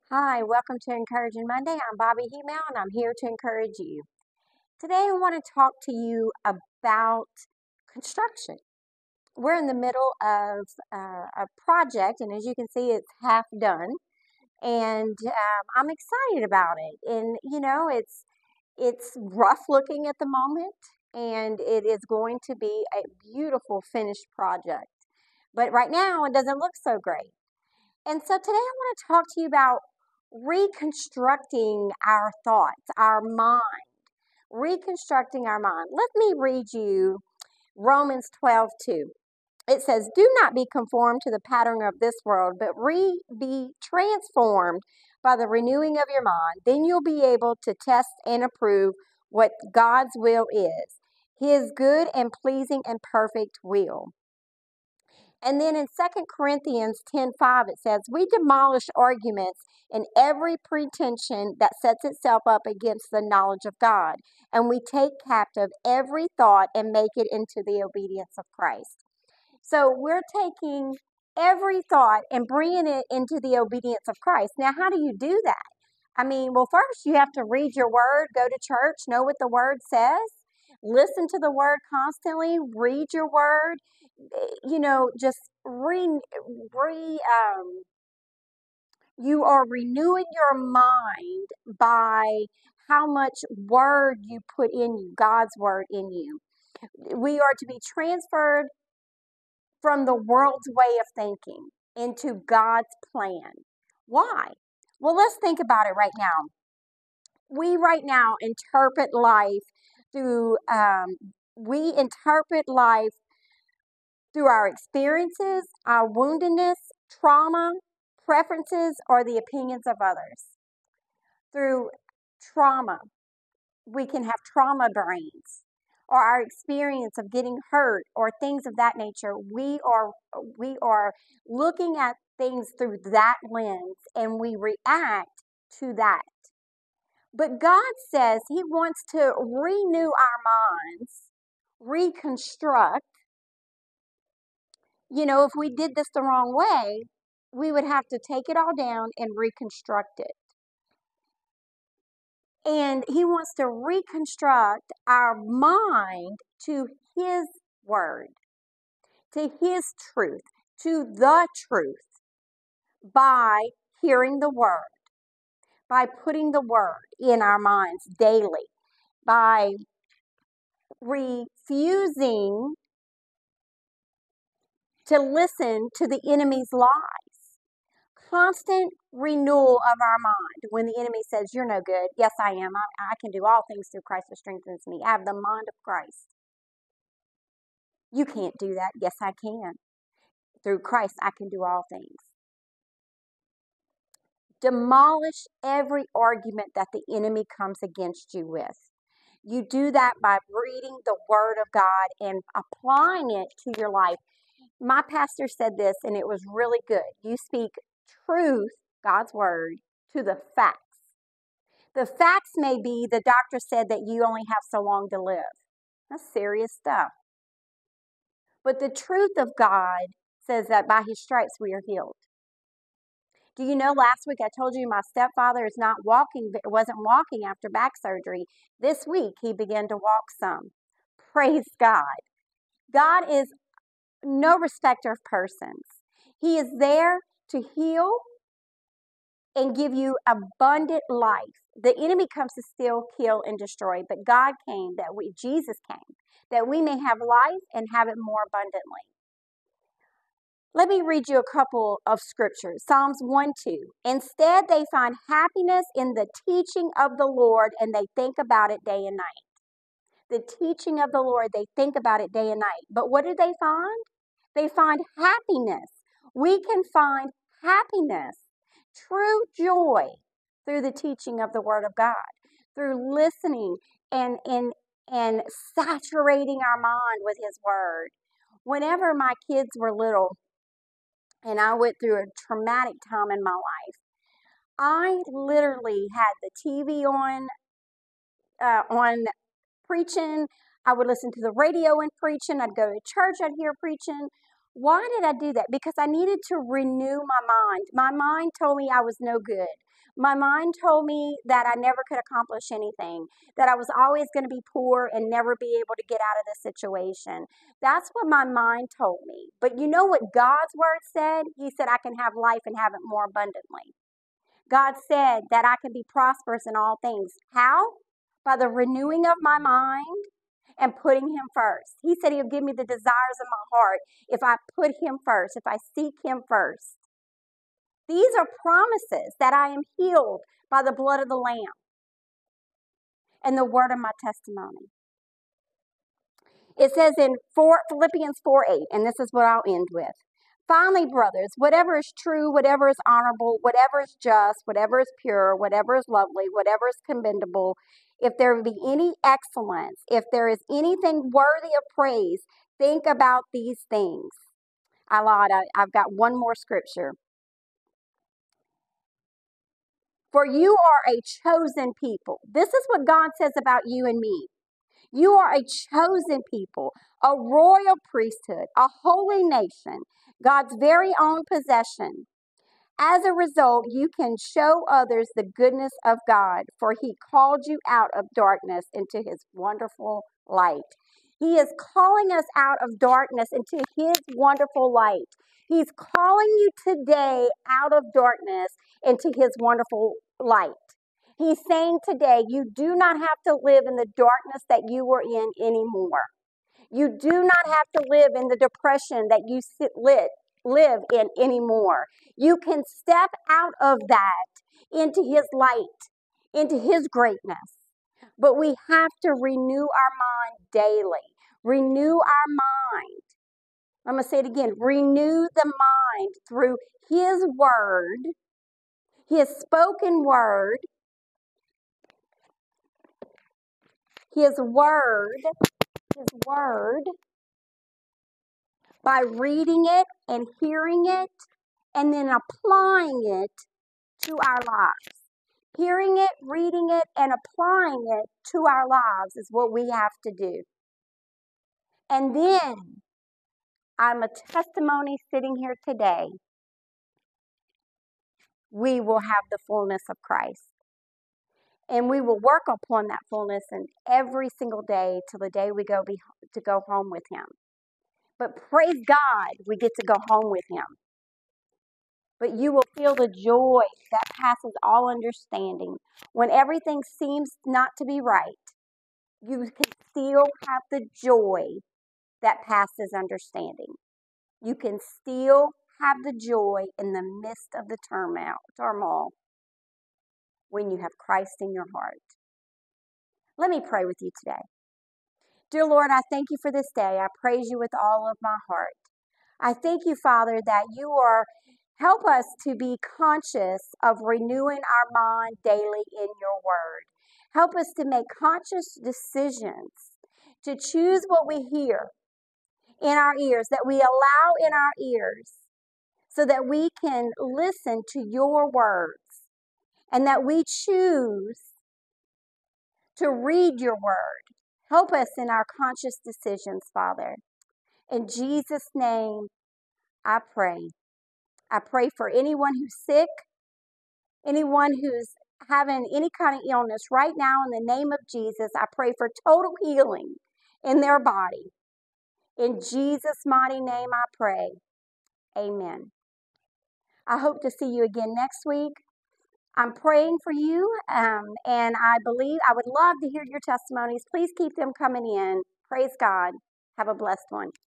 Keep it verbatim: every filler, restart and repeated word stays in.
Hi, welcome to Encouraging Monday. I'm Bobby Hemel and I'm here to encourage you. Today I want to talk to you about construction. We're in the middle of uh, a project, and as you can see, it's half done, and um, I'm excited about it. And you know, it's it's rough looking at the moment, and it is going to be a beautiful finished project. But right now, it doesn't look so great. And so today I want to talk to you about reconstructing our thoughts, our mind, reconstructing our mind. Let me read you Romans twelve two. It says, "Do not be conformed to the pattern of this world, but re- be transformed by the renewing of your mind. Then you'll be able to test and approve what God's will is, his good and pleasing and perfect will." And then in Second Corinthians ten five, it says, "We demolish arguments and every pretension that sets itself up against the knowledge of God, and we take captive every thought and make it into the obedience of Christ." So we're taking every thought and bringing it into the obedience of Christ. Now, how do you do that? I mean, well, first you have to read your word, go to church, know what the word says, listen to the word constantly, read your word, you know, just re, re um, you are renewing your mind by how much word you put in you, God's word in you. We are to be transferred from the world's way of thinking into God's plan. Why? Well, let's think about it right now. We right now interpret life through, um, we interpret life through our experiences, our woundedness, trauma, preferences, or the opinions of others. Through trauma, we can have trauma brains, or our experience of getting hurt or things of that nature. We are we are looking at things through that lens and we react to that. But God says he wants to renew our minds, reconstruct. You know, if we did this the wrong way, we would have to take it all down and reconstruct it. And he wants to reconstruct our mind to his word, to his truth, to the truth by hearing the word, by putting the word in our minds daily, by refusing to listen to the enemy's lies. Constant renewal of our mind. When the enemy says, "You're no good," yes, I am. I, I can do all things through Christ who strengthens me. I have the mind of Christ. You can't do that. Yes, I can. Through Christ, I can do all things. Demolish every argument that the enemy comes against you with. You do that by reading the Word of God and applying it to your life. My pastor said this, and it was really good. You speak truth, God's Word, to the facts. The facts may be the doctor said that you only have so long to live. That's serious stuff. But the truth of God says that by his stripes we are healed. Do you know last week I told you my stepfather is not walking, wasn't walking after back surgery. This week he began to walk some. Praise God. God is no respecter of persons. He is there to heal and give you abundant life. The enemy comes to steal, kill, and destroy, but God came that we, Jesus came, that we may have life and have it more abundantly. Let me read you a couple of scriptures. Psalms one two. "Instead, they find happiness in the teaching of the Lord, and they think about it day and night." The teaching of the Lord, they think about it day and night. But what do they find? They find happiness. We can find happiness, true joy, through the teaching of the Word of God, through listening and, and, and saturating our mind with His Word. Whenever my kids were little, and I went through a traumatic time in my life, I literally had the T V on, uh, on preaching. I would listen to the radio and preaching. I'd go to church, I'd hear preaching. Why did I do that? Because I needed to renew my mind. My mind told me I was no good. My mind told me that I never could accomplish anything, that I was always going to be poor and never be able to get out of this situation. That's what my mind told me. But you know what God's word said? He said, I can have life and have it more abundantly. God said that I can be prosperous in all things. How? By the renewing of my mind and putting him first. He said he'll give me the desires of my heart if I put him first, if I seek him first. These are promises that I am healed by the blood of the Lamb and the word of my testimony. It says in Philippians four eight, and this is what I'll end with. Finally, brothers, whatever is true, whatever is honorable, whatever is just, whatever is pure, whatever is lovely, whatever is commendable, if there be any excellence, if there is anything worthy of praise, think about these things. I lied. I, I've got one more scripture. For you are a chosen people. This is what God says about you and me. You are a chosen people, a royal priesthood, a holy nation, God's very own possession. As a result, you can show others the goodness of God, for he called you out of darkness into his wonderful light. He is calling us out of darkness into his wonderful light. He's calling you today out of darkness into his wonderful light. He's saying today, you do not have to live in the darkness that you were in anymore. You do not have to live in the depression that you sit lit, live in anymore. You can step out of that into his light, into his greatness. But we have to renew our mind daily. Renew our mind. I'm going to say it again. Renew the mind through his word, his spoken word, his word, his word, by reading it and hearing it and then applying it to our lives. Hearing it, reading it, and applying it to our lives is what we have to do. And then I'm a testimony sitting here today. We will have the fullness of Christ. And we will work upon that fullness in every single day till the day we go be, to go home with him. But praise God, we get to go home with him. But you will feel the joy that passes all understanding. When everything seems not to be right, you can still have the joy that passes understanding. You can still have the joy in the midst of the turmoil, turmoil when you have Christ in your heart. Let me pray with you today. Dear Lord, I thank you for this day. I praise you with all of my heart. I thank you, Father, that you are, help us to be conscious of renewing our mind daily in your word. Help us to make conscious decisions, to choose what we hear in our ears, that we allow in our ears, so that we can listen to your words, and that we choose to read your word. Help us in our conscious decisions, Father. In Jesus' name, I pray. I pray for anyone who's sick, anyone who's having any kind of illness right now in the name of Jesus. I pray for total healing in their body. In Jesus' mighty name I pray. Amen. I hope to see you again next week. I'm praying for you, um, and I believe I would love to hear your testimonies. Please keep them coming in. Praise God. Have a blessed one.